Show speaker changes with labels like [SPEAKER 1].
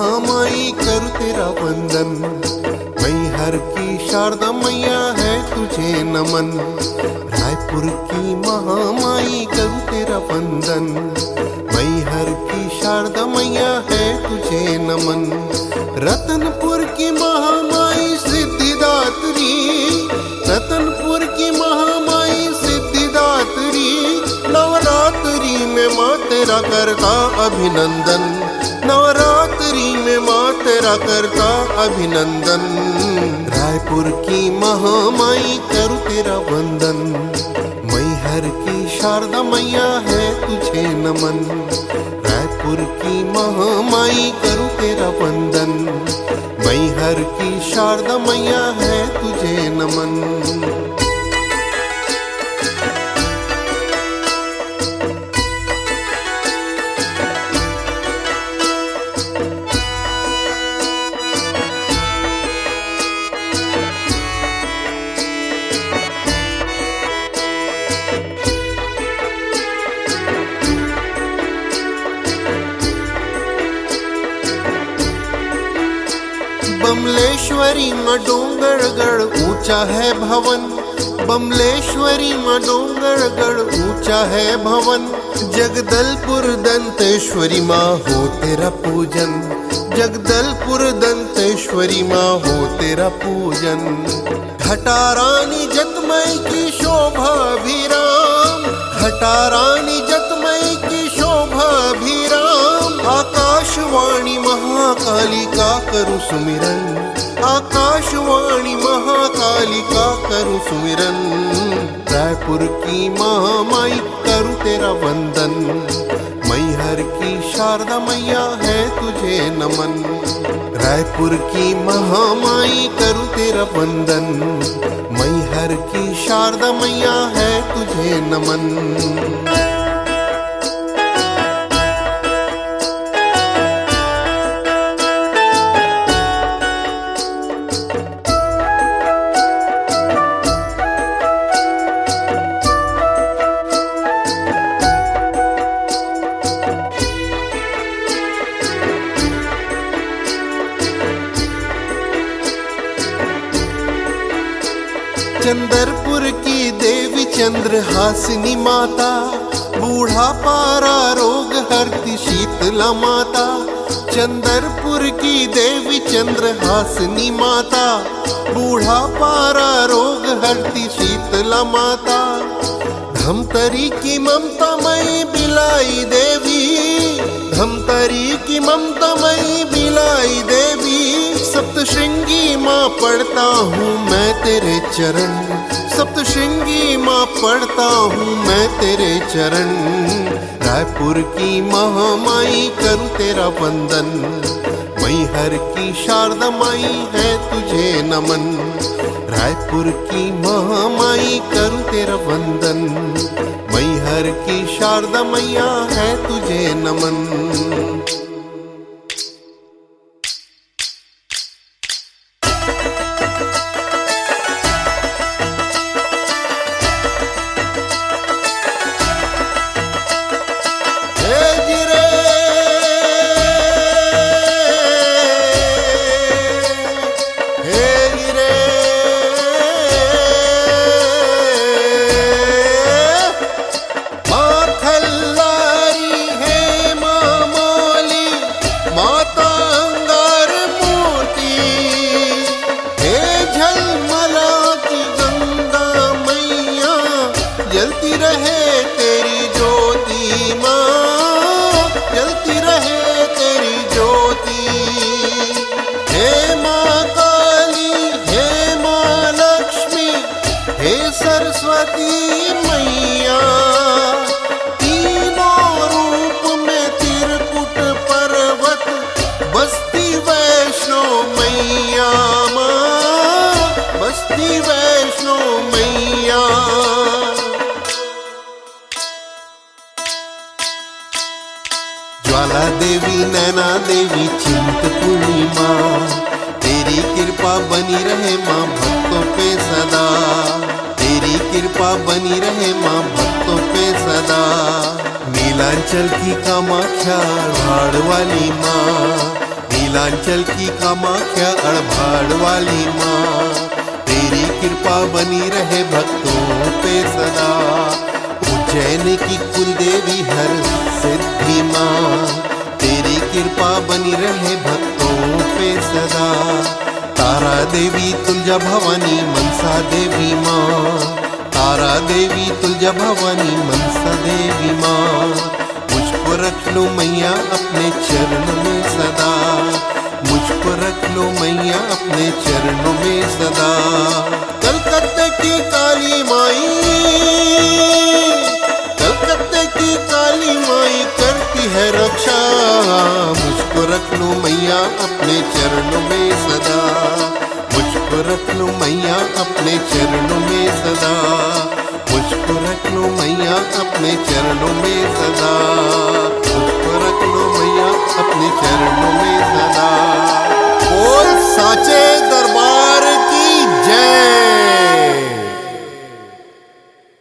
[SPEAKER 1] महामाई करूँ तेरा वंदन। मैहर की शारदा मैया है तुझे नमन। रायपुर की महामाई करूँ तेरा वंदन। मैहर की शारदा मैया है तुझे नमन। रतनपुर की महामाई सिद्धिदात्री, रतनपुर की महामाई सिद्धिदात्री, नवरात्रि में माँ तेरा करता अभिनंदन। नवरात्रि में माँ तेरा करता अभिनंदन। रायपुर की महामाई करूँ तेरा वंदन। मैहर की शारदा मैया है तुझे नमन। रायपुर की महामाई करूँ तेरा वंदन। मैहर की शारदा मैया है तुझे नमन। बमलेश्वरी माँ डोंगरगढ़ ऊंचा है भवन। बमलेश्वरी माँ डोंगरगढ़ ऊंचा है भवन। जगदलपुर दंतेश्वरी माँ हो तेरा पूजन। जगदलपुर दंतेश्वरी माँ हो तेरा पूजन। घटारानी जतमई की शोभा अभिराम। घटारानी जतमई की शोभा अभिराम। आकाशवाणी महाकाली का करूँ सुमिरन। आकाशवाणी महाकाली का करूँ सुमिरन। रायपुर की महामाई करूँ तेरा वंदन। मैहर की शारदा मैया है तुझे नमन। रायपुर की महामाई करूँ तेरा वंदन। मैहर की शारदा मैया है तुझे नमन। चंदरपुर की देवी चंद्रहासिनी माता। बूढ़ा पारा रोग हरती शीतला माता। चंदरपुर की देवी चंद्रहासिनी माता। बूढ़ा पारा रोग हरती शीतला माता। धमतरी की ममतामयी बिलाई देवी। धमतरी की ममतामयी बिलाई देवी। सप्तशृंगी माँ पढ़ता हूँ मैं तेरे चरण। सप्तशृंगी माँ पढ़ता हूँ मैं तेरे चरण। रायपुर की महामाई करूँ तेरा वंदन। मैहर की शारदा माई है तुझे नमन। रायपुर की महामाई करूँ तेरा वंदन। मैहर की शारदा मैया है तुझे नमन। जलती रहे तेरी ज्योति माँ। जलती रहे तेरी ज्योति। हे माँ काली, हे माँ लक्ष्मी, हे सरस्वती मैया। तीनों रूप में त्रिकुट पर्वत बसती वैष्णो मैया माँ। बसती वैष्णो मैया। ज्वाला देवी, नैना देवी, चिंतपूर्णी माँ। तेरी कृपा बनी रहे माँ भक्तों पे सदा। तेरी कृपा बनी रहे माँ भक्तों पे सदा। नीलांचल की कामाख्या, भाड़ वाली माँ। नीलांचल की कामाख्या अड़भाड़ वाली माँ, तेरी कृपा बनी रहे भक्तों पे सदा। उज्जैन की कुलदेवी हर सिद्धि माँ, तेरी कृपा बनी रहे भक्तों पे सदा। तारा देवी तुलजा भवानी मनसा देवी माँ, तारा देवी तुलजा भवानी मनसा देवी माँ, मुझको रख लो मैया अपने चरणों में सदा, मुझको रख लो मैया अपने चरणों में सदा। कलकत्ते की काली माई, कलकत्ते की काली माई करती है रक्षा, मुझको रख लो मैया अपने चरणों में सदा, मुझको रख लो मैया अपने चरणों में सदा, मुझको रख लो मैया अपने चरणों में सदा।